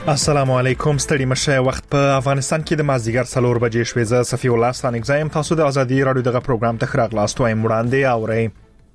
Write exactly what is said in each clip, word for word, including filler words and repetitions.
السلام علیکم. ستړي مشه وخت په افغانستان کې د مازدیګر څلور بجې شوې. زه صفی الله ستانک زایم. تاسو د ازادي رادیو دغه پروګرام ته خراغلاست وایم وړاندې اورئ.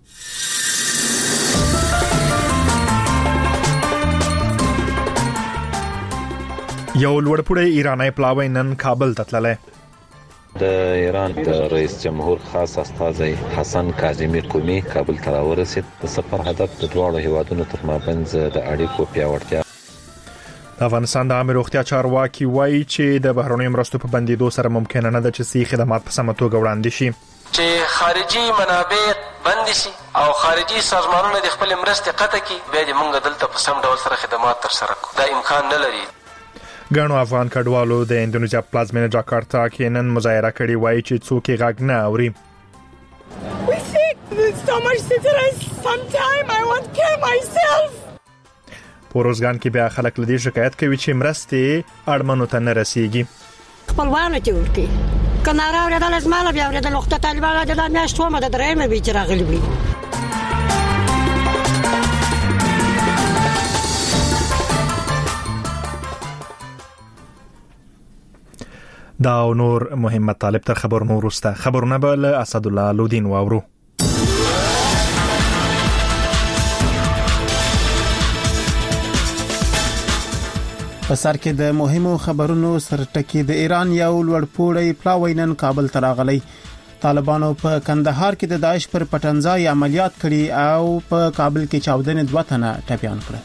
یو لوړپوړی ایرانی پلاوی نن کابل ته تللی. د ایران د رئیس جمهور خاص استازی حسن کاظمی قومی کابل ته راورسید. د سفر هدف د دواړو هیوادونو ترمنځ د اړیکو پیاوړتیا. د افغانستان د عامه روغتیا چارواکي وایي چې د بهرنیو مرستو په بندیدو سره ممکن نه ده چې صحي خدمات په سمه توګه وړاندې شي. چې خارجي منابع بند شي او خارجي سازمانونه د خپل مرستې قطع کړي، بیا د موږ دلته په سم ډول سره خدمات تر سره کوو. دا امکان نه لري. ګڼو افغان کډوالو د اندونیزیا پلازمینه جاکارتا کې نن مظاهره کړې، وایي چې څوک یې غږ نه اوري. We think there's so much stress. Sometime I want to kill myself. پوروزګان کې بیا خلک لدی شکایت کوي چې مرستې اړمنو ته نه رسیږي. خپلوانو ته ورته کناره ورته د زماله بیا ورته لوخته طالبانو د میاشتو مده درېمه به چې راغلي وي. دا نور مهم مطالب تر خبر نور وسته. خبرونه به له اسد الله لودین واورو. په سر کې د مهمو خبرونو سرټکی د ایران یو لوړپوړی پلاوی نن کابل ته راغلی. طالبانو په کندهار کې د داعش پر پټنځای عملیات کړي او په کابل کې چاودنې دوه تنه ټپيان کړل.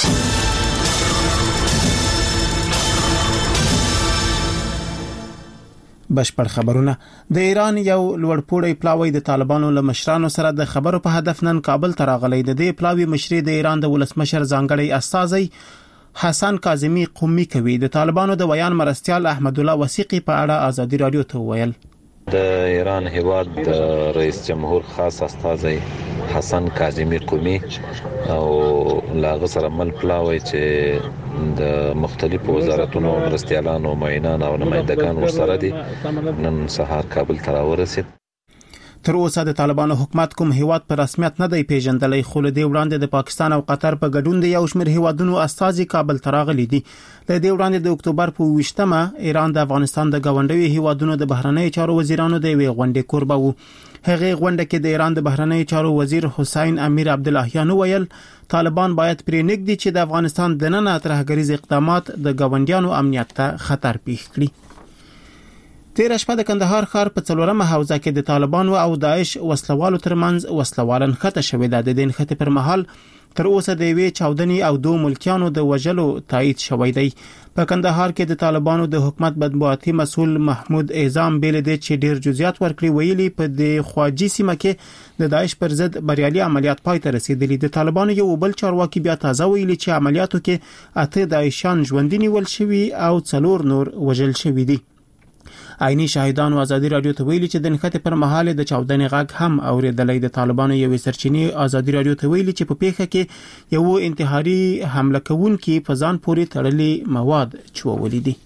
بشپړ خبرونه. د ایران یو لوړپوړی پلاوی د طالبانو له مشرانو سره د خبرو په هدف نن کابل ته راغلی. د دې پلاوی مشري د ایران د ولسمشر ځانګړی استازی حسن کاظمی قومی کوي. د طالبانو د ویان مرستيال احمد الله وثیقی په اړه ازادي رادیو ته ویل. د ایران هیواد د رئیس جمهور خاص استازی حسن کاظمی قومی او لاغه سره مل پلاوی چې د مختلفو وزارتونو مرستيالانو معینان او نمائندگان سره دي نن سهار کابل ته راورسید. تر اوسه د طالبانو حکومت کوم هیواد په رسمیت نه دی پیژندلی، خو له دې وړاندې د پاکستان او قطر په ګډون د یو شمېر هیوادونو استازي کابل ته راغلي دي. له دې وړاندې د اکتوبر په ویشتمه ایران د افغانستان د ګاونډیو هیوادونو د بهرنیو چارو وزیرانو د یوې غونډې کوربه وو. هغه غونډه کې د ایران د بهرنیو چارو وزیر حسین امیر عبداللهیان ویل طالبان باید پرې نږدې چې د افغانستان دننه ترهګریز اقدامات د ګاونډیانو امنیت ته خطر پیښ کړي. تیر شپه د کندهار ښار په څلورمه حوزه کې د طالبانو او داعش وسلوالو ترمنځ وسلوالن خطه شوې ده. د دې خطه پر مهال تر اوسه د وی چاودنې او دوه ملکیانو د وجلو تایید شوی دی. په کندهار کې د طالبانو د حکومت بدبواتي مسول محمود اعظم بیل دي چې ډیر جزئیات ورکړي، ویلي په د خواجی سیمه کې د داعش پر ضد بریالي عملیات پای ته رسیدلي. د طالبانو یو بل چارواکي بیا تازه ویلي چې عملیاتو کې اته داعشان ژوندۍ نیول شوي او څلور نور وژل شوي دي. عیني شاهدانو ازادي رادیو ته ویلي چې د نښتې پر مهال د چاودنې غږ هم اوریدلې. د طالبانو یو سرچینې ازادي رادیو ته ویلي چې په پیښه کې یو انتحاري حمله کوونکي په ځان پورې تړلي مواد چوولې دي.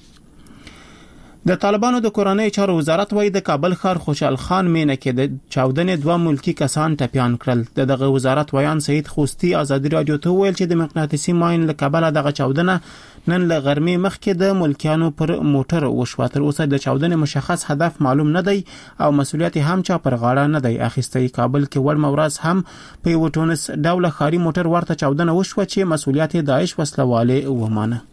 د طالبانو د کورنۍ چارو وزارت وایي د کابل ښار خوشحال خان مینه کې د چاودنې دوه ملکی کسان ټپيان کړل. دغه وزارت ویان سید خوستی ازادي رادیو ته ویل چې د مقناطیسي ماین له کابل دغه چاودنه نن له غرمې مخکې د ملکیانو پر موټر وشو. تر اوسه د چاودنې مشخص هدف معلوم نه دی او مسولیت هم چا پر غاړه نه دی اخیستی. کابل کې ور مورز هم په یو ټونس ډوله خاري موټر ورته چاودنه وشو چې مسولیت داعش وسلواله ومانه.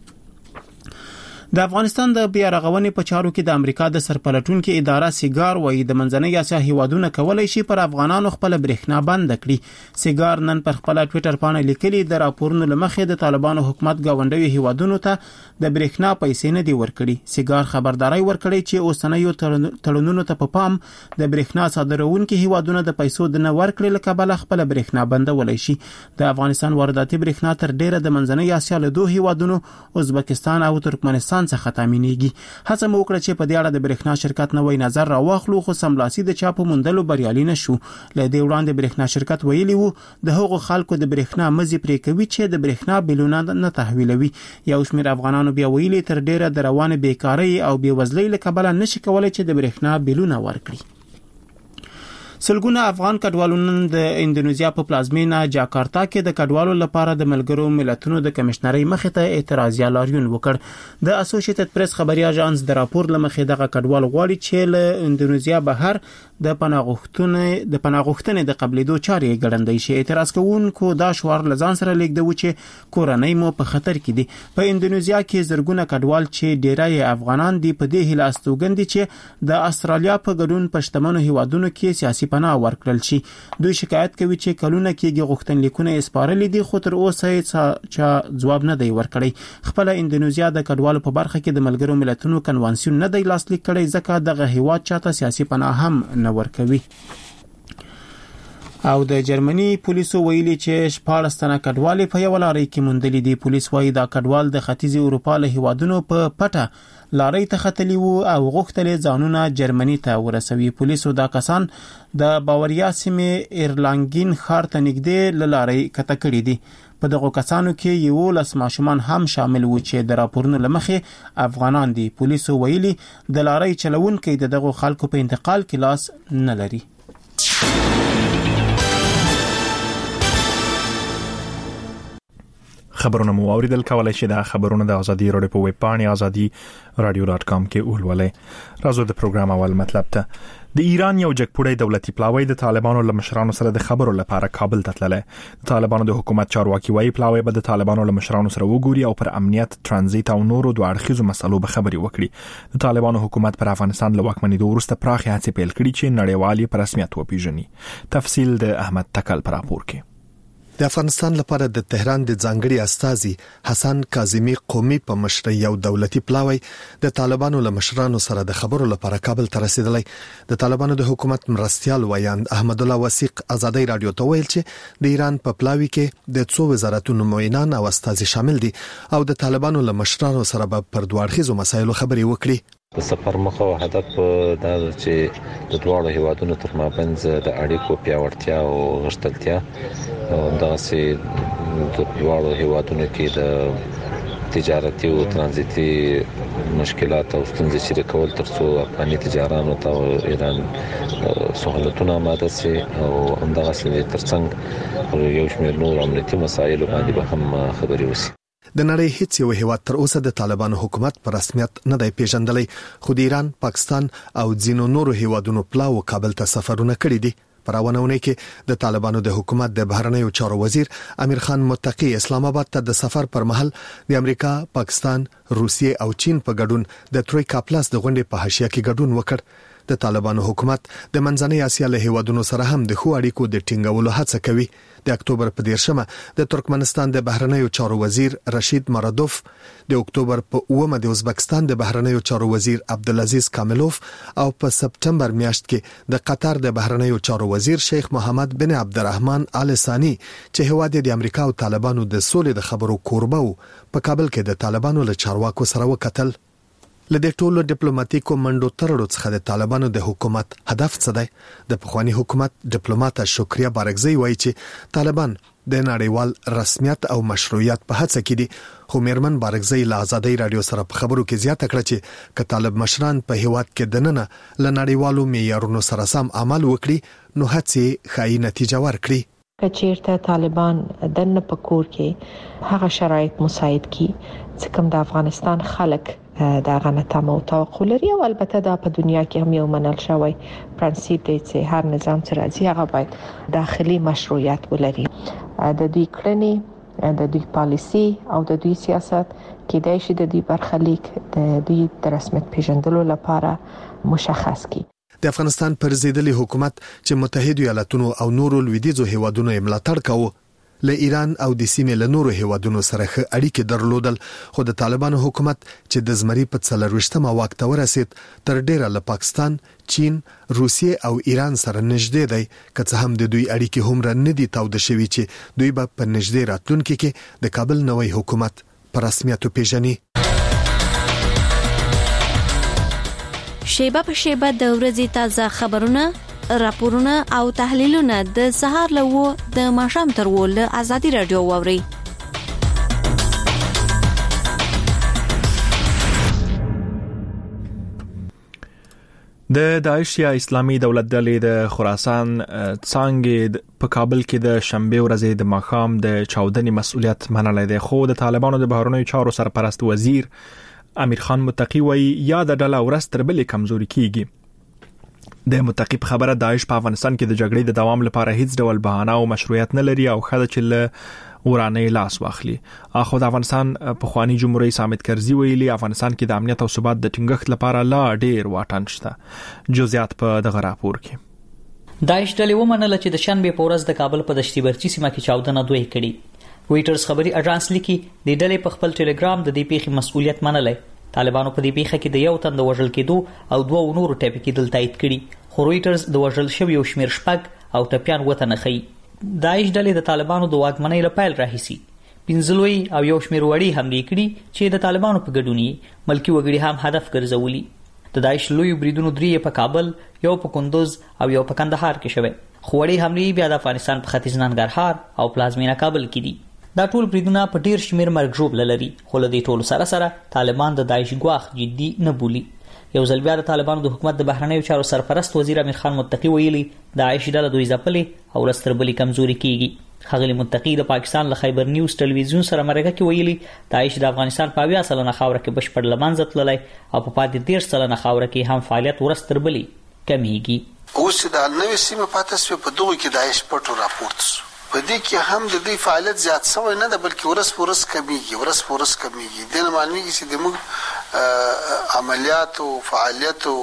د افغانستان د بیا رغونې په چارو کې د امریکا د سرپلټونکو اداره سیګار وایي د منځنۍ اسیا هیوادونو کولای شي پر افغانانو خپل برېښنا بند کړي. سیګار نن پر خپل ټوئیټر باندې لیکلي د راپورونو لمخې د طالبانو حکومت ګاونډیو هیوادونو ته د برېښنا پیسې نه دی ورکړي. سیګار خبرداري ورکړي چې اوسنیو تړونونو ته په پام د برېښنا صادرونکو هیوادونو د پیسو د نه ورکړل کبل خپل برېښنا بندولای شي. د افغانستان وارداتي برېښنا تر ډیره د منځنۍ اسیا له دوه هیوادونو ازبکستان او ترکمنستان څخه تامینېږي. هڅه مو وکړه چې په دې اړه د برېښنا شرکت نوې نظر راواخلو، خو سملاسي د چا په موندلو بریالي نشو. له دې وړاندې برېښنا شرکت ویلي وو د هغو خلکو د برېښنا مزي پرې کوي چې د برېښنا بلونه نه تحویلوي. یو شمېر افغانانو بیا ویلي تر ډیره د روانه بیکاری او بېوزلۍ له کبله نشي کولای چې د برېښنا بلونه ورکړي. سلګونه افغان کډوالو د انډونیزیا په پلازمینه جاکارتا کې د کډوالو لپاره د ملګرو ملتونو د کمشنرۍ مخې ته اعتراضي لاریون وکړ. د اسوسییټډ پریس خبري اژانس د راپور لمخې دغه کډوال غواړي چې له انډونیزیا بهر د پناهغښتنې د پناهغښتنې د قبلېدو چارې ګړندۍ شي. اعتراض کوونکو دا شوار لزان سره لیکدو چې کورنۍ مو په خطر کې دي. په انډونیزیا کې زرګونه کډوال چې ډیری افغانان دي په دې هیله استوګن دي چې د استرالیا په ګډون پښتمنو هیوادونو کې سیاسي پناه ورکړل شي. دوی شکایت کوي چې کلونه کېږي غوښتنلیکونه یې سپارلي دي خو تر اوسه یې چا جواب نه دی ورکړی. خپل انډونیزیا د کډوالو په برخه کې د ملګرو ملتونو کنوانسیون نه دی لاسلیک کړی ځکه دغه هیواد چاته سیاسي پناه هم نه ورکوي. او د جرمني پولیسو ویلي چې شپږ تنه کډوال په یو لارې کې موندلي دي. پولیس وايي دا کډوال د ختیځي اروپا له هیوادونو په پټه لارې ته ختلي وو او غوښتل ځانونه جرمني ته ورسوي. پولیسو دا کسان د باوریا سیمې ایرلانګین ښار ته نږدې لارې کته کړې دي. په دغه کسانو کې یو لس ماشومان هم شامل وو چې د راپورونو لمخې افغانان دي. پولیسو ویلي د لارې چلوونکي د دغه خلکو په انتقال کې لاس نه لري. خبرونه مو اوریدل. کولای شئ د خبرونو د ازادي رادیو په ویب پاڼه ازادي رادیو ډاټ کام کې ولولئ. راځو د پروګرام اول مطلب ته. د ایران یو جګپوړی دولتي پلاوی د طالبانو له مشرانو سره د خبرو لپاره کابل ته تللی. د طالبانو د حکومت چارواکي وايي پلاوی به د طالبانو له مشرانو سره وګوري او پر امنیت، ترانزیت او نورو دوه اړخیزو مسلو به خبري وکړي. د طالبانو حکومت پر افغانستان له واکمنۍ وروسته پراخه هڅې پیل کړي چې نړیوالي په رسمیت وپیژني. تفصیل د احمد تکل پر راپور کې. د افغانستان لپاره د تهران د ځانګړي استازي حسن کاظمی قومي په مشرۍ یو دولتي پلاوی د طالبانو له مشرانو سره د خبرو لپاره کابل ته رسیدلی. د طالبانو د حکومت مرستيال ویاند احمد الله وثیق ازادي رادیو ته ویل چې د ایران په پلاوی کې د څو وزارتونو معاونان او استازي شامل دي او د طالبانو له مشرانو سره به پر دوه اړخیزو مسایلو خبري وکړي. د سفر مخه او هدف دا چې د دواړو هیوادونو ترمنځ د اړیکو پیاوړتیا او غښتلتیا او داسې د دواړو هیوادونو کې د تجارتي او ترانزیتي مشکلات او ستونزې شریکول ترڅو افغاني تجارانو ته ایران سہولتونه آماده شي او همدغه ترڅنګ یو شمېر نور امنیتي مسایل باندې به هم خبري وشي. د نړۍ هیڅ یو هیواد تر اوسه د طالبانو حکومت په رسمیت نه دی پیژندلی خو د ایران، پاکستان او ځینو نورو هیوادونو پلاو کابل ته سفرونه کړي دي. پر اونونه کې د طالبانو د حکومت د بهرنیو چارو وزیر امیر خان متقی اسلام آباد ته د سفر پر مهال د امریکا، پاکستان، روسیې او چین په ګډون د ترویکا پلاس د غونډې په حاشیه کې ګډون وکړ. د طالبانو حکومت د منځنۍ اسیا له هیوادونو سره هم د خو اړیکو د ټینګولو هڅه کوي. د اکتوبر په دیرشمه د ترکمنستان د بهرنیو چارو وزیر رشید مرادوف، د اکتوبر په اومه د ازبکستان د بهرنیو چارو وزیر عبدالعزیز کاملوف او په سپتمبر میاشت کې د قطر د بهرنیو چارو وزیر شیخ محمد بن عبدالرحمن آل ثانی چې هیواد د امریکا او طالبانو د سولې د خبرو کوربه وو په کابل کې د طالبانو له چارواکو سره وکتل. لدې ټولو ډیپلوماټیکو منډو ترړو څخه د طالبانو د حکومت هدف څه دی؟ د پخوانی حکومت ډیپلوماټ شکریا بارګزی وایي چې طالبان د نړیوال رسمیت او مشروعیت په هڅه کې دي. خو میرمن بارګزی له ازادي رادیو سره په خبرو کې زیاته کړه چې ک طالب مشران په هیواد کې دننه ل نړیوالو معیارونو سره سم عمل وکړي نو هڅه ښه نتیجه ورکړي. کچیرته طالبان دنه په کور کې هغه شرایط مساعد کی چې کوم د افغانستان خلک دا غنه تمه او توقع لري او البته دا په دنیا کې هم یو منل شوی پرنسيپ دی چې هر نظام چې راځي هغه باید داخلي مشروعیت ولري. د دوی کړنې، د دوی پالیسی او د دوی سیاست کې د شي د دوی برخلیک د دوی د رسمیت پیژندلو لپاره مشخص کی. د افغانستان پر ضد حکومت چې متحده ایالاتونو او نورو لویدیځو هیوادونو یې ملاتړ کاوه له ایران او د سیمې له نورو هیوادونو سره ښه اړیکې درلودل، خو د طالبانو حکومت چې د زمري په څلرويشتمه واک ته ورسید تر ډیره له پاکستان، چین، روسیې او ایران سره نږدې دی، که څه هم د دوی اړیکې هم را نه دي تاوده شوي چې دوی به په نږدې راتلونکي کې د کابل نوی حکومت په رسمیت پیژني. شیبه په شیبه د ورځې تازه خبرونه، راپورونه او تحلیلونه د سهار له و د ماښام تر و له ازادي رادیو واوري. د داعش یا اسلامي دولت ډلې د خراسان څنګه په کابل کې د شنبه ورځې د ماخام د چاودنې مسؤلیت منلای دی، خو د طالبانو د بهرنیو چارو سرپرست وزیر امیر خان متقی وایي یا د ډله ورځ تر بلې کمزوري کیږي. د متقی په خبره داعش په افغانستان کې د جګړې د دوام لپاره هیڅ ډول بهانه او مشروعیت نه لري او خدای چې له ورانه لاس واخلي. اخو د افغانستان په خواني جمهوریت حامد کرزي ویلي افغانستان کې د امنیت او ثبات د ټینګښت لپاره لا ډیر واټن شته. جزئیات په دغه راپور کې. داعش ډلې ومنله چې د شنبه په ورځ د کابل په دشتي برچی سیمه کې چاودنه دوی کړي. ویټرز خبري اژانس لیکي د ډلې په خپل ټلګرام د دې پیښې مسؤلیت منلای. طالبانو په دې پیښه کې د یو تن د وژل کېدو او دوه نورو ټپي کېدل تایید کړي، خو رويټرز د وژل شوی او شمیر شپږ او ټپيان وته نه خي. داعش ډلې د طالبانو د واکمنۍ لپاره راهيسي پنځلوي او یو شمیر وړي حمله کړي چې د طالبانو په ګډونی ملکی وګړي هم هدف ګرځولي. د داعش لوی بریدونو درې په کابل، یو په کندوز او یو په کندهار کې شوه. خو وړي حمله بیا د افغانستان په ختیځ ننګرهار او پلازمینه کابل کې دي. دا ټول بریدونه په ډیر شمیر مرګ ژوبل لري، خو له دې ټولو سره سره طالبان د داعش ګواخ جدي نه بولي. یو ځل بیا د طالبانو د حکومت د بهرنیو چارو سرپرست وزیر امیر خان متقی ویلي داعش ډله دوی ځپلې او لستربلي کمزوري کیږي. خغلی متقی د پاکستان له خیبر نیوز ټلویزیون سره مرکه کې ویلي داعش د افغانستان په اویا سلنه خاوره کې بشپړ لمنځه تللی او په پاتې دېرش سلنه خاوره کې هم فعالیت ورستربلي کمیږي. اوس د نوې سیمه پاتې شوه په دغه کې داعش پټو راپورټ په دې کې هم د دې فعالیت زیات شوی نه ده، بلکې ورس ورس کمیږي ورس ورس کمیږي. د نه معنی چې د موږ عملیات او فعالیت او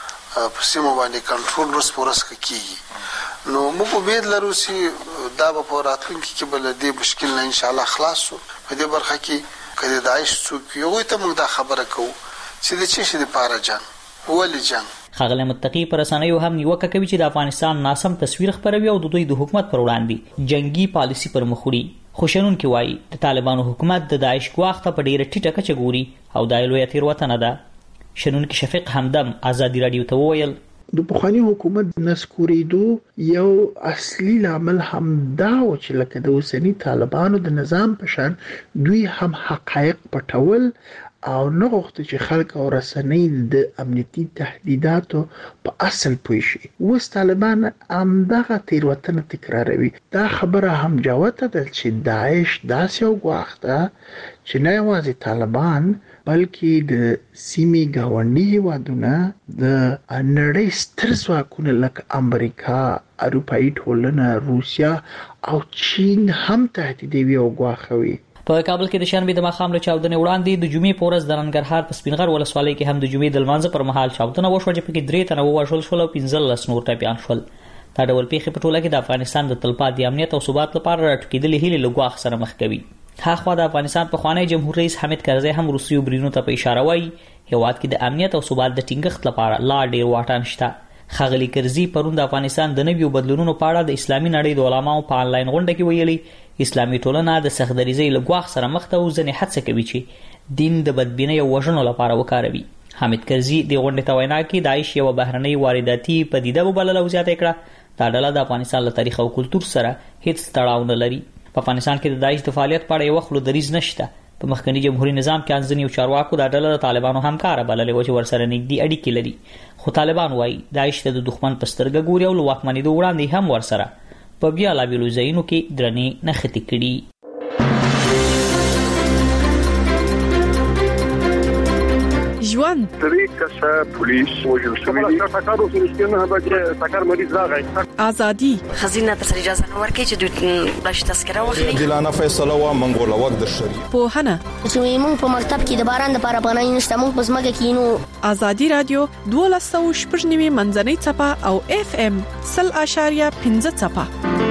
په سیمه باندې کنټرول ورس ورس کیږي. نو موږ امید لرو چې دا به په راتلونکي کې بل دې مشکل نه ان شاء الله خلاص شو. په دې برخه کې کله داعش څوک یو ته موږ دا خبره کوو چې د چی شي د پاره جنگ ولې جنگ. خغلی متقی پر رسنیو هم نیوکه کوي چې د افغانستان ناسم تصویر خپروي او د دوی د حکومت پر وړاندې جنگي پالیسی پر مخ وړي. خوشنون کې وایي د طالبانو حکومت د داعش ګواښ ته په ډیره ټیټه کچه ګوري او د لوی تیروتنه ده. شنون کې شفیق حمدم آزادی رادیو ته وویل د پخوانی حکومت نسکوریدو یو اصلي لامل هم دا و چې لکه د اوسنی طالبانو د نظام په شان دوی هم حقایق پټول او نه غوښتل چې خلک او رسنۍ د امنیتي تهدیداتو په اصل پوه شي. اوس طالبان همدغه تیروتنه تکراروي. دا خبره هم جوته ده چې داعش داسې یو ګواښ ده چې نه یوازې طالبان بلکې د سیمې ګاونډي هیوادونه د نړۍ ستر ځواکونه لکه امریکا، اروپایي ټولنه، روسیا او چین هم تهدیدوي او ګواښوي. په کابل کې د شنبه د ماخام له چاودنې وړاندې د جمعې په ورځ د ننګرهار په سپینغر ولسوالۍ کې هم د جمعې د لمانځه پر مهال چاودنه وشوه چې پکې درې تنه ووژل شول او پنځلس نور ټپیان شول. دا ډول پیښې په ټوله کې د افغانستان د تلپاتې امنیت او ثبات لپاره راټوکېدلې هیلې له ګواښ سره مخ کوي. هاخوا د افغانستان پخوانی جمهور رئیس حامد کرزي هم روسیو بریدونو ته په اشاره وایي هیواد کې د امنیت او ثبات د ټینګښت لپاره لا ډیر واټن شته. خغلی کرزي پرون د افغانستان د نویو بدلونونو په اړه د اسلامي نړۍ د علماو په انلاین غونډه کې ویلي اسلامي ټولنه د سختدریزۍ له ګواښ سره مخ ته او ځنې هڅه کوي چې دین د بدبینۍ او وژنو لپاره وکاروي. حامد کرزي د غونډې ته وینا کې داعش یو بهرنۍ وارداتي پدیده وبلله او زیاته کړه دا ډله د افغانستان له تاریخ او کلتور سره هیڅ تړاو نه لري. په افغانستان کې د داعش د فعالیت په اړه یو خلو دریځ نشته. په مخکنی جمهوریت نظام کې انځنی او چارواکو د ډله طالبانو همکار بللې و چې ورسره نږدې اړیکې لري، خو طالبان وایي داعش د دښمن په سترګه ګوري او واکمنۍ د وړاندې هم ورسره په بیا لا بیلو ځایونو کې درنې نښتې کړي. ژوند درې کسه پولیس وژل شوي دي. ټاکارو سره نه هغه ټاکار مریض راغی. ازادي خزینه تر اجازه نه ورکړي چې دوی بلش تذکره واخلي. دلانه فیصله وا منګول وخت د شری په هنه چې موږ په مکتب کې د باران د پاره پناه نشته موږ په سمګه کې نو ازادي رادیو دوه سوه شپږ نیمه منځنۍ چپه او اف ام صفر اشاریه پنځه چپه.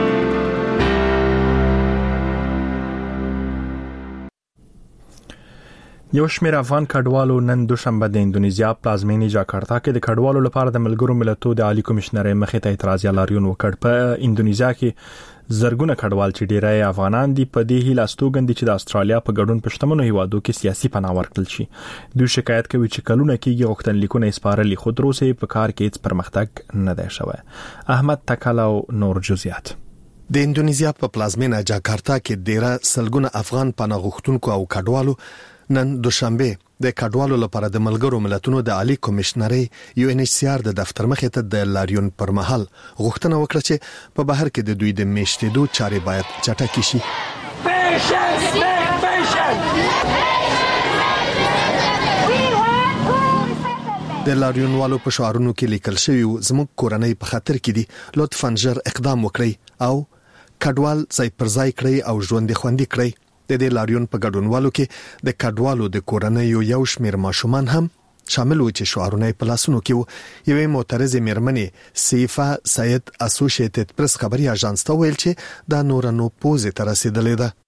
یو شمېر افغان کډوالو نن دوشنبه د اندونیزیا پلازمینې جاکارتا کې د کډوالو لپاره د ملګرو ملتونو د عالی کمشنرۍ مخې ته اعتراضي لاریون وکړ. په اندونیزیا کې زرګونه کډوال چې ډیری افغانان دي په دې هیله استوګن دي چې د استرالیا په ګډون پښتمنو هیوادو کې سیاسي پناه ورکړل شي. دوی شکایت کوي چې کلونه کېږي غوښتنلیکونه سپارلي خو دروسه په کار کې هیڅ پرمختګ نه دی شوی. احمد تکالاو نور جزئیات. د اندونیزیا په پلازمینه جاکارتا کې ډیره سلګونه افغان پناه غوښتونکو او کډوالو نن دوشنبه د کډوالو لپاره د ملګرو ملتونو د عالی کمشنري یو ان ایچ سی آر د دفتر مخې ته د لاریون پر مهال غوښتنه وکړه چې په بهر کې د دوی د میشتېدو چارې باید چټکې شي. د لاریون والو په شعارونو کې لیکل شوی زموږ کورنۍ په خطر کې دي، لطفاً ژر اقدام وکړئ او کډوال ځای پر ځای کړئ او ژوند خوندي کړئ. د دې لاریون په ګډونوالو کې د کډوالو د کورنۍ یو شمېر ماشومان هم شامل و چې شعارونه په لاسونو کې وو. یوې معترضې میرمنې سیفا سید اسوسییټډ پریس خبري اژانس ته ویل چې دا نورانو پوزې ته رسیدلې ده.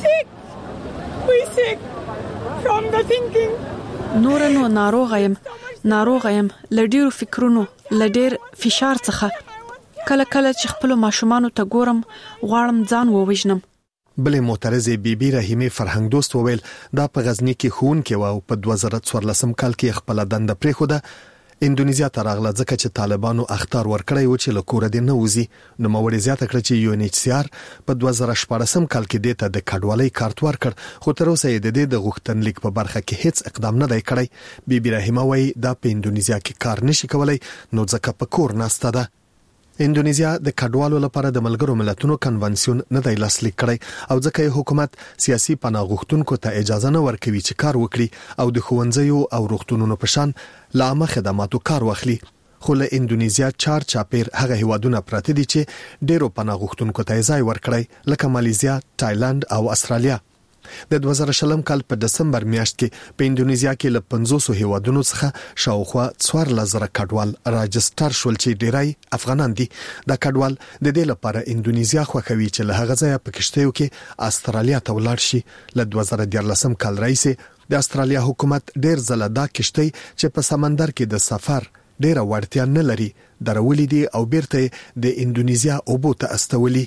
نورانو ناروغایم ناروغایم لډیرو فکرونو لډیر فشار څخه کله کله چې خپل ماشومانو ته ګورم غواړم ځان ووژنم. بلې معترضې بیبي رحیمه فرهنګ دوست وویل دا په غزنی کې خون کې و او په دوه زره څوارلسم کال کې خپل دنده پریخوده. اندونیزیا ته راغله ځکه چې طالبانو اخطار ورکړی و چې له کور دې نه وځي. نو موري زیاته کړ چې یو ان ایچ سی آر په دوه زره شپږم کال کې دته د کډوالۍ کارت ورکړ، خو تر اوسه د دې د غوښتنلیک په برخه کې هیڅ اقدام نه دی کړی. بیبي رحیمه وایي دا په اندونیزیا کې کار نشي کولای نو ځکه په کور ناسته ده. اندونیزیا د کډوالو لپاره د ملګرو ملتونو کنونسیون نه دی لاسلیک کړی او ځکه حکومت سیاسي پناه غوښتونکو ته اجازه نه ورکوي چې کار وکړي او د ښوونځیو او روغتونونو په شان له عامه خدماتو کار واخلي. خو له اندونیزیا چار چاپیر هغه هیوادونه پراته دي چې ډیرو پناه غوښتونکو ته ځای ورکړي لکه مالیزیا، تایلند او استرالیا. د دوه زره شلم کال په دسمبر میاشت کې په اندونیزیا کې له پنځوس هیوادونو څخه شاوخوا څوارلس زره کډوال راجستر شول چې ډیری افغانان دي. دا کډوال د دې لپاره اندونیزیا خوښوي چې له هغه ځایه په کشتیو کې استرالیا ته ولاړ شي. له دوه زره دیارلسم کال راهیسې د استرالیا حکومت ډیر ځله دا کشتۍ چې په سمندر کې د سفر ډیره وړتیا نه لري درولې دي او بیرته د اندونیزیا اوبو ته استولي.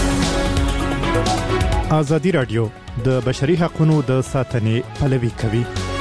ازادي رادیو د بشري حقوقو د ساتنې پلوي کوي.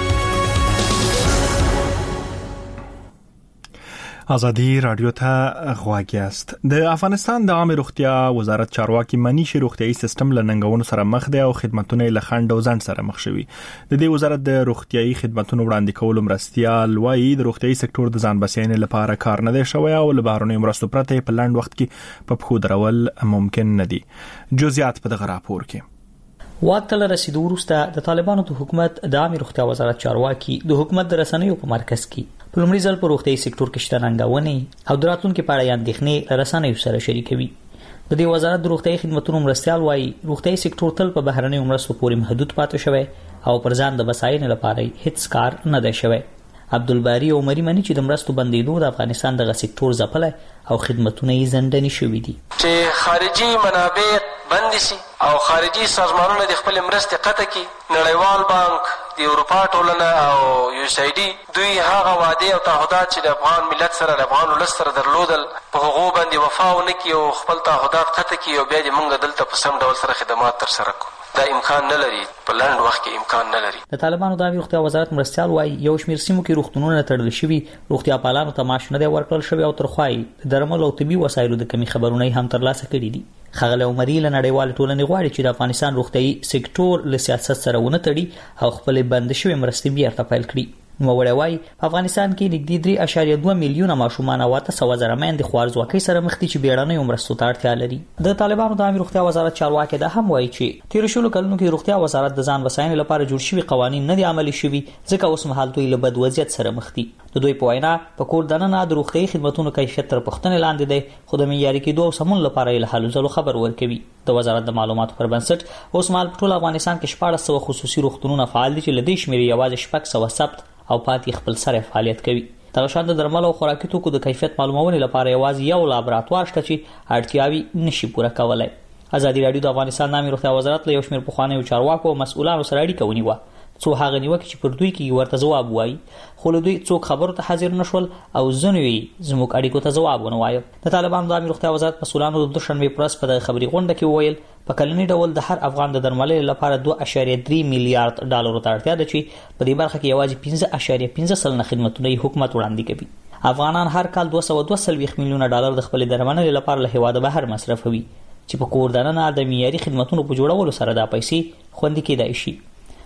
ازادي رادیو ته غواړی است. د افغانستان د عامه روغتیا وزارت چارواکي منی شي روغتيایي سیستم لننګونو سره مخ دی او خدماتونه له خنډ او ځند سره مخ شوي. د دې وزارت د روغتيایي خدماتونو وړاندې کولو مرستيال وایي د روغتيایي سکتور د ځان بسیاینې لپاره کار نه دی شوی او له بهرنۍ مرستو پرته په لاند وخت کې په پخو درول ممکن نه دي. جزئیات په دغه راپور کې. واکتل رسیدو وروسته د طالبانو د حکومت د عامه روغتیا وزارت چارواکي د حکومت د رسنیو په مرکز کې په لومړي ځل په روغتيایي سکتور کې شته ننګونې او دراتونکو په اړه اندېښنې رسنیو سره شریکوي. د دې وزارت د روغتيایي خدماتو مرستيال وایي روغتيایي سکتور تل په بهرنۍ مرستو پورې محدود پاتې شوی او پر ځان د بساینې لپاره هیڅ کار نه دی شوی. عبدالباری عمری منی چې د مرستو بندیدو د افغانستان د سکتور ځپل او خدماتونه یې زندنی شوې دي چې خارجي منابع بند شي او خارجي سازمانونه د خپل مرستې قطع کړي. نړیوال بانک، د اروپا ټولنه او یو اس ای ډي دوی هغه وعده او تعهدات چې د افغان ملت سره د افغان ولس سره درلودل په هغه باندې وفا ونه کړي او خپل تعهدات قطع کړي او بیا د موږ دلته په سم ډول سره خدمات تر سره کوو. دا امکان نه لري، په لاند وخت کې امکان نه لري. د طالبانو د روغتیا وزارت مرستيال وایي یو شمېر سیمو کې روغتونونه تړل شوي، روغتیا پالانو ته معاش نه دی ورکړل شوی او ترخوای د درمل او طبي وسایلو د کمی خبرونه هم ترلاسه کړي دي. خغله عمري له نړیوال ټولنې غواړي چې د افغانستان روغتيایي سکتور له سیاست سره ونه تړي او خپل بند شوی مرستې بیا ارتفاع کړي. نو وړوي په افغانستان کې نږدې درې اعشاریه دوه میلیونه ماشومان او اته سوه زره مېندې خوارځواکۍ سره مخ دي چې بیړنۍ مرستو ته اړتیا لري. د طالبانو د عامه روغتیا وزارت چارواکي دا هم وایي چې تیر شلو کلونو کې روغتیا وزارت د ځان بساینې لپاره جوړ شوي قوانين نه دي عملي شوي ځکه اوس مهال دوی له بد وضعیت سره مخ دي. د دوی په وینا په کور دننه د روغتيایي خدماتو کیفیت تر پوښتنې لاندې دی خو د معیاري کېدو او سمون لپاره له حل ځلو خبر ورکوي. د وزارت د معلوماتو پر بنسټ اوس مهال په ټول افغانستان کې شپږ سوه خصوصي روغتونونه فعال دي چې لدې شمېر یوازې شپږ سوه ثبت او پاتې خپل سره فعالیت کوي. دغه شان د درمل او خوراکي توکو د کیفیت معلومونې لپاره یوازې یو لابراتوار شته چې اړتیاوي نشي پوره کولای. ازادي رادیو د افغانستان د عامه روغتیا وزارت له یو شمېر پخوانیو چارواکو او مسؤلانو سره اړیکه ونیوه څو هغه نیوکه چې پر دوی کې ورته جواب وایي خو له دوی څوک خبرو ته حاضر نشول او ځنوي زموږ اړیکو ته جواب ونه وایي. د طالبانو د عامه روغتیا وزارت مسؤلانو د دوشنبه پرس په خبري غونډه کې وویل په کلنی ډول د هر افغان د درملې لپاره دوه اعشاریه درې میلیارډ ډالر ته اړتیا ده چې په دې برخه کې یوازې پنځه اعشاریه پنځه سلنه خدماتونه حکومت وړاندې کوي. افغانان هر کال دوه سوه دوه سلويخ میلیونه ډالر د خپل درملې لپاره له هواده بهر مصرفوي چې په کور دننه د معیاري خدماتونو په جوړولو سره دا پیسې خوندي کېدای شي.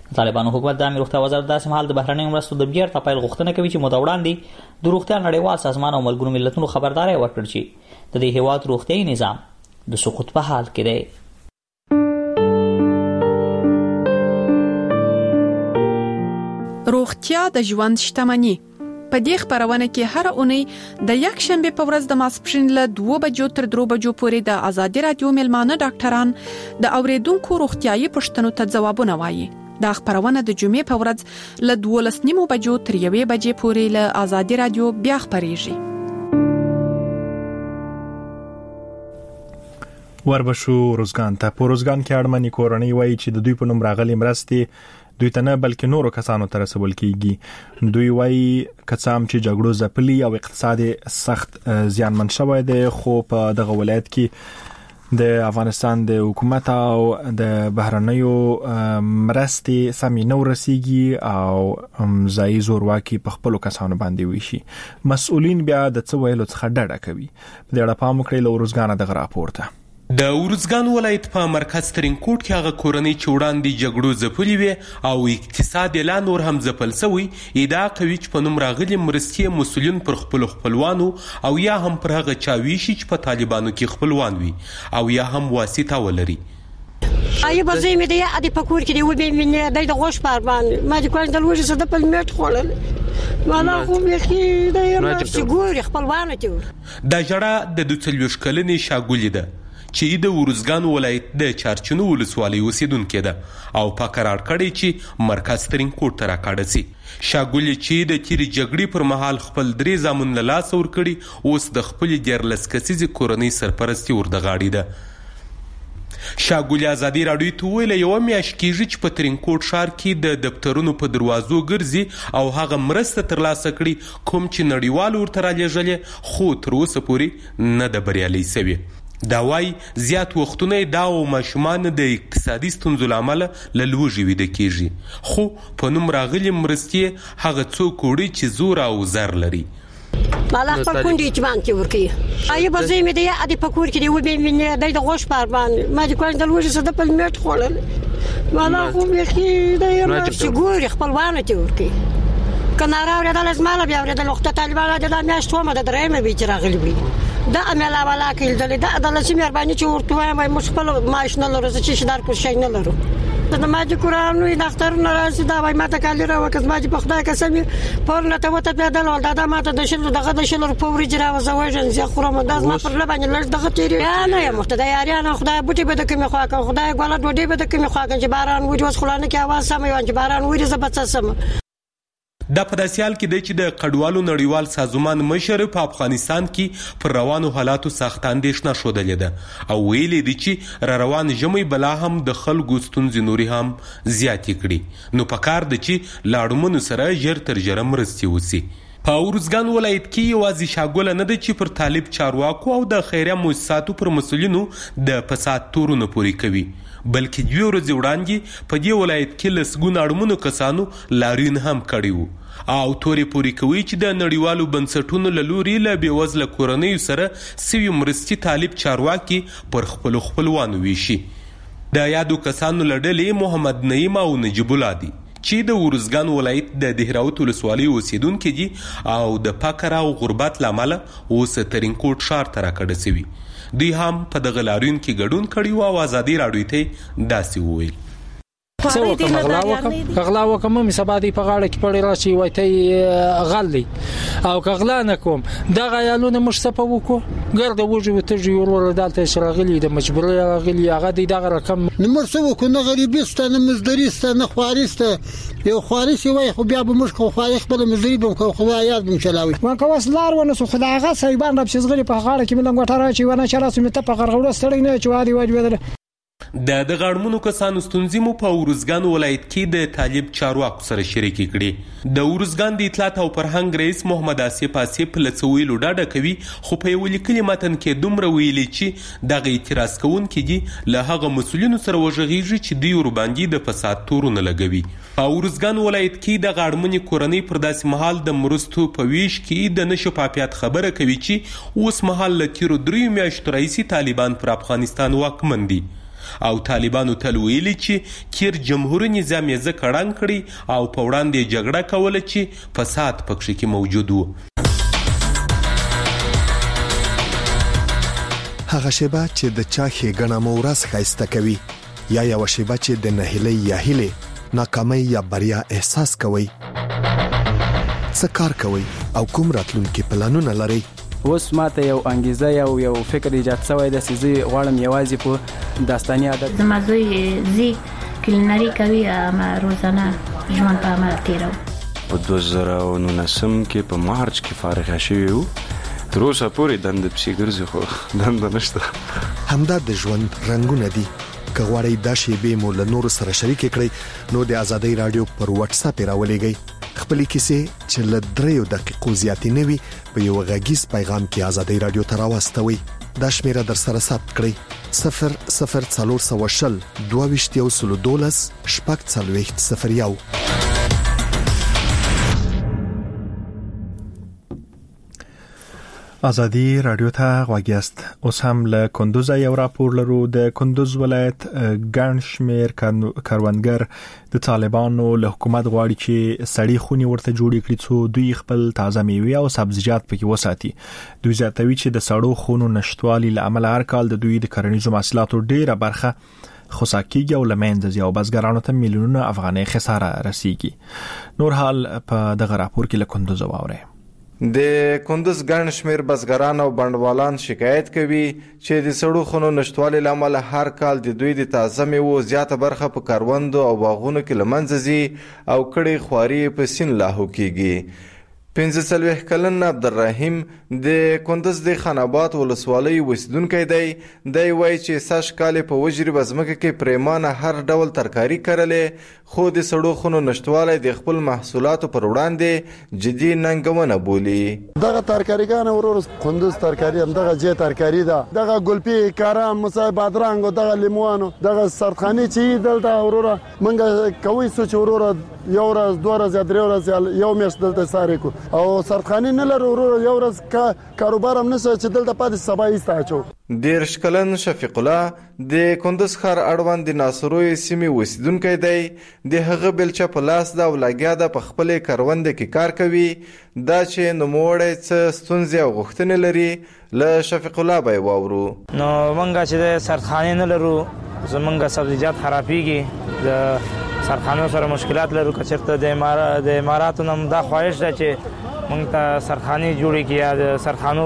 طالبانو حکومت د امیر روغتیا وزارت داسې مهال د بهرنیو مرستو د بیا تپایل غوښتنه کوي چې موده وړاندې د روغتیا نړیوال سازمان او ملګرو ملتونو خبرداري ورکړي چې د دې هیواد روغتیايي نظام د سقوط په حال کې دی. روغتیا د ژوند شتمني. په دې خبرونه کې هر اونۍ د یک شنبه په ورځ د ماسپښین له دوه بجو تر درې بجو پورې د آزادي رادیو ملمانه ډاکټران د اوریدونکو روغتیايي پوښتنو ته ځوابونه وایي. دا خبرونه د جمعې په ورځ له دولس نیمو بجو تر یوې بجې پورې له آزادي رادیو بیا خبريږي. وربشو روزګان ته په روزګان کې اړمنې کورنۍ وایي چې د دوی په نوم راغلي مرستې دوی ته نه بلکې نورو کسانو ته رسول کیږي. دوی وایي کڅام چې جګړو ځپلي او اقتصاد سخت زیانمن شوی دی، خو په دغه ولایت کې د افغانستان د حکومت او د بهرنیو مرستې سمې نه ورسیږي او ځایي زورواکي په خپلو کسانو باندې ویشي. مسؤلین بیا د څه ویلو څخه ډډه کوي. په دې اړه پام وکړئ له ورزګانه دغه راپور ته. د ورزګان ولایت په مرکز ترینکوټ کې هغه کورنۍ چې وړاندې جګړو ځپلي وي او اقتصاد لا نور هم ځپل شوی ادعا کوي چې په نوم راغلي مرستې مسؤلین پر خپل خپلوانو او یا هم پر هغه چا ویشي چې په طالبانو کې خپلوان وي او یا هم واسطه ولري. آیا بازی می دی ادی پکور کې دی و به من د غوښ پربان ما د کوین د لوجه صد په میټ خولل والا خو به کې د یو سګور خپلوان ته د جړه د دوڅلوش کلنې شاګولې ده چې د ورزګان ولایت د چارچنو ولسوالۍ اوسیدونکو ده او په قرار کړی چې مرکز ترینکوټ ته راکاږي سي. شاګولې چې د تیری جګړې پر مهال خپل درې زامن له لاس ور کړی اوس د خپل دیرلس کسیزي کورنۍ سرپرستی ور د غاړي ده. شاګولې ازادي راډیو ته ویل یو میاشت کېږي چې په ترینکوټ ښار کې د دفترونو په دروازو ګرځي او هغه مرسته ترلاسه کړي کوم چې نړیوال ورته رالیږلې خو تر اوسه پورې نه ده بریالۍ شوې. دا وايي زیات وختونه دا او ماشومان د اقتصادي ستونزو لامل له لوږې ویده کېږي خو په نوم راغلي مرستې هغه څوک وړي چې زور او زر لري. مالا خپل کونډې چې باندې ورکی آیا بازی می دی ادی پکور کې دی و به من د غوښ پربان ما د کوین د لوجه صد په میټ خولل مالا خو به کې د یو سګور خپلوان ته ورکی کنارا ورته لازماله بیا ورته وخت طالبانو د میاشتو مده درېمه به چې راغلي وي دا عمله ولا کې د د لسی مهرباني چې ورته وایم مش خپل معاش نه لرو چې شدار کو شي نه لرو د ماجی قران وي دفتر نه راځي دا وای ماته کالی را وکړ ماجی په خدای قسم پر نه ته وته پیدا ول دا ماته د شل دغه د شل په ورځ را وځوژن زه خورم دا ما پر لبانه لږ دغه تیری نه یم مخته د یاریان خدای بوټي به د کوم خوا کا خدای ګول ډوډۍ به د کوم خوا کا چې باران وځي وس خلانه کې आवाज سم یو چې باران وځي زبڅ سم. دا په داسې حال کې دی چې د کډوالو نړیوال سازمان مشر په افغانستان کې پر روانو حالاتو سخت اندېښنه ښودلې ده او ویلي دي چې را روان ژمی بلا هم د خلکو ستونزې نورې هم زیاتې کړي نو پکار ده چې له اړمنو سره ژر تر ژره مرستې وسي. په ورزګان ولایت کې یوازې شاګوله نه ده چې پر طالب چارواکو او د خیریه مؤسساتو پر مسؤلینو د فساد تورونه پورې کوي بلکې دوی ورځې وړاندې په دې ولایت کې لسګونه اړمنو کسانو لاریون هم کړی وو او تورې پورې کوي چې د نړیوالو بنسټونو له لوري له بېوزله کورنیو سره سوي مرستې طالب چارواکي پر خپلو خپلوانو ویشي. د یادو کسانو له ډلې محمد نعیم او نجیب الله دي چې د ورزګان ولایت د دهراوت ولسوالۍ اوسیدونکي دي او د فقر او غربت لامل اوس ترینکوټ ښار ته راکډه شوي. دوی هم په دغه لاریون کې ګډون کړی او ازادي راډیو ته داسې وویل څه وکم غلا وکم غلا وکم مې سبا دی په غاړه کې پړې راشي وای ته غلي او غلا نه کوم دا غیالونه مش صفو کو ګرد وجو ته جوړ ول دالته شرغلي د مجبوري غلي هغه دی دغه رقم نمر سو کو نه غریبسته نه مزدریسته نه خوارسته یو خوارسي وای خو بیا به مش خو خواري خپل مزدري بم خو خدایات بم چلاوي وان کو وسلار ونه سو خدایغه سایبان رب شزغلي په غاړه کې ملنګ وټاره چې ونه چراسو مته په غرغړو ستړي نه چوادي واجب د د غړمنو کسانو ستونزې مو په ورزګان ولایت کې د طالب چارواکو سره شریکې کړي. د ورزګان د اطلاعات او فرهنګ رئیس محمد آصف آصف لڅویلو ډاډه کوي خو په یو لیکلي متن کې دومره ویلي چې دغه اعتراض کوونکي دي له هغه مسؤلینو سره وژغېږي چې دوی ورباندې د فساد تورونه لګوي. په ورزګان ولایت کې د غړمنې کورنۍ پر داسې مهال د مرستو په ویش کې د نشفافیت خبره کوي چې اوس مهال له تیرو دریو میاشتو راهیسې طالبان پر افغانستان واکمن دي او طالبانو تل ویلي چې کیر جمهوریت نظام یې ځکه ړنګ کړي او په وړاندې جګړه کوله چې فساد پکښې کې موجود و. هغه شیبه چې د چا ښېګڼه مو ورځ ښایسته کوي یا یو شیبه چې د نهیلۍ یا هیلې ناکامۍ یا بریا احساس کوي. څه کار کوي او کوم راتلونکي پلانونه لري؟ اوس ماته یو انګیزه یو یو فکر ایجاد شوی د سيزي غواړم یوازې په داستاني عادت زما زوی زی کلینری کوي ما روزانه ژوند په عمل تیرو. په دوه زره او نولسم کې په مارچ کې فارغ شوی وو. تر اوسه پورې دند پسې ګرځي خو دند نشته. همدا د ژوند رنگونه دي. که غواړئ دا شیبې مو له نورو سره شریک کړئ نو د ازادۍ رادیو پر واتس اپ راولېږئ. خپلې کیسې چې له دریو دقیقو زیاتې نه وي په یو غږیز پیغام کې ازادۍ رادیو ته راواستوئ. دا شمیره در سره ثبت کړئ: صفر صفر څلور سوه شل دوه ویشت یو سلو دولس شپږ څلوېښت صفر یو. ازادي رادیو ته غوږ یاست. اوس هم له کندوز یو راپور لرو. د کندوز ولایت ګڼ شمېر کروندګر د طالبانو له حکومت غواړي چې سړې خونې ورته جوړې کړي څو دوی خپل تازه میوې او سبزیجات پکې وساتي. دوی زیاتوي چې د سړو خونو نشټوالي له امله هر کال د دوی د کرنیزو محصولاتو ډیره برخه خوسا کیږي او لمنځه ځي او بزګرانو ته میلیونونه افغانۍ خساره رسیږي. نور حال په دغه راپور کې له کندوز واورئ. د کندوز ګڼ شمېر بزګران او بڼوالان شکایت کوي چې د سړو خونو نشټوالي له امله هر کال د دوی د تازه میوو زیاته برخه په کروندو او باغونو کې له منځه ځي او کړې خواري په سیند لاهو کیږي. پنځه څلوېښت کلن عبدالرحیم د کندوز د خاناباد ولسوالۍ اوسیدونکی دی. دی وایي چې سږ کال په وجري ځمکه کې پریمانه هر ډول ترکاري کرلې خو د سړو خونو نشټوالی د خپل محصولاتو پر وړاندې جدي ننګونه بولي. دغه ترکاریګان ورور کندوز ترکاري هم دغه جې ترکاري ده، دغه ګلپي کارام مصای بادرنګ او دغه لیموانو دغه سردخاني چې دلته ورور منګه کوي سوچ ورور یو ورځ دوه ورځې درې ورځې یو میاشت دلته ساري کو او سردخاني نه لرو ورور یو ورځ کا کاروبار هم نشي چې دلته پاتې سبا ایستاچو. دیرش کلن شفیق الله د کندوز ښار اړوند د ناصروي سیمې اوسیدونکی دی. د هغه بلچه په لاس ده او لګیا ده په خپلې کرونده کې کار کوي. دا چې نوموړی څه ستونزې او غوښتنې لري له شفیق الله به یې واورو. نو موږ چې د سردخانې نه لرو زموږ سبزیجات خرابېږي، د سردخانو سره مشکلات لرو. که چېرته د امارات د اماراتو نه دا خواهش ده چې موږ ته سردخانې جوړې کړي یا د سردخانو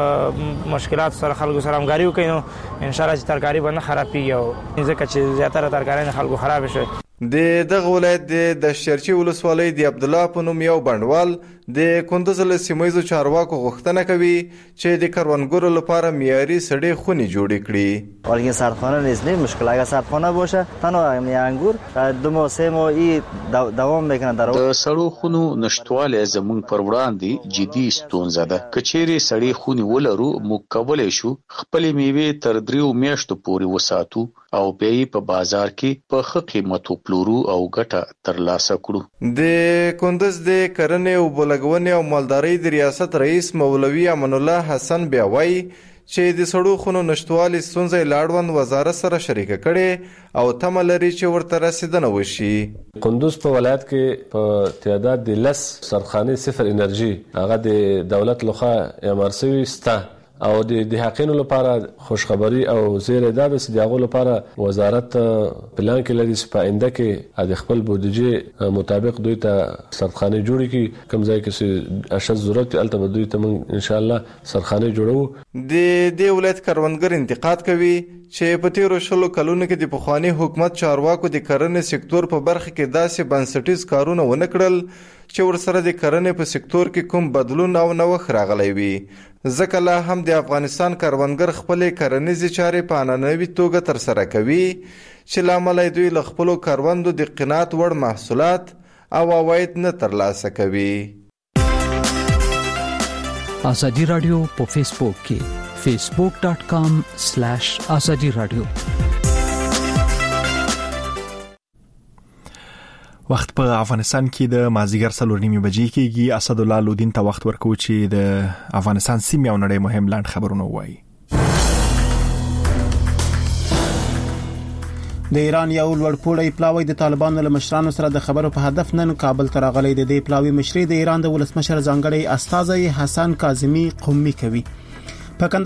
په مشکلاتو سره خلکو سره همکاري وکړي نو انشاءالله چې ترکاري به نه خرابېږي او ځکه چې زیاتره ترکارۍ نه خلکو خرابې شوې. د دغه ولایت د دشترچی ولسوالۍ د عبدالله په نوم یو بڼوال د کندوز له سیمه ییزو چارواکو غوښتنه کوي چې د کروندګرو لپاره معیاري سړې خونې جوړې کړي. ولی سردخانه نیست نه مشکل، اگر سردخانه باشه تنها می انگور دو ماه سه ماه ای دوام میکنه. در د سړو خونو نشټوالی زموږ پر وړاندې جدي ستونزه ده. که چیرې سړې خونې ولرو موږ کولی شو خپلې میوې تر دریو میاشتو پورې وساتو او بیا یې په بازار کې په ښه قیمت وپلورو او ګټه ترلاسه کړو. د کندوز د کرنې او بلګونې او مالدارۍ د ریاست رئیس مولوي امان الله حسن بیا وایي چې د سړو خونو نشټوالي ستونزه یې له اړوند وزارت سره شریکه کړې او تمه لري چې ورته رسیدنه وشي. کندوز په ولایت کې په تعداد د لس سردخانې صفر انرژي هغه د دولت لخوا اعمار شوي سته او د د حقینو لپاره خوشخبری او زیر داد سدیاغو لپاره وزارت پلان کې لري چې په آینده کې د خپل بودجه مطابق دوی ته سردخانه جوړي کی کوم ځای کې اشد ضرورت البته دوی ته ان شاء الله سردخانه جوړو. د دې ولایت کروندګر انتقاد کوي چې په تیرو شلو کلونو کې د پخوانی حکومت چارواکو د کرنې سکتور په برخه کې داسې بنسټیز کارونه ونه کړل چې ورسره د کرنې په سکتور کې کوم بدلون او نوښت راغلی وي. ځکه لا هم د افغانستان کروندګر خپلې کرنیزې چارې په عنعنوي توګه ترسره کوي چې له امله دوی له خپلو کروندو د قناعت وړ محصولات او عواید نه ترلاسه کوي. ازادي رادیو په فیسبوک کې facebook dot com slash azadi radio. وخت په افغانستان کې د مازیګر څلور نیمې بجې کېږي. اسد الله لودین ته وخت ورکو چې د افغانستان سیمې او نړۍ مهم لاند خبرونه وایي. د ایران یو لوړپوړی پلاوی د طالبانو له مشرانو سره د خبرو په هدف نن کابل ته راغلی. د دې پلاوی مشري د ایران د ولسمشر ځانګړی استازی حسن کاظمی قومي کوي. په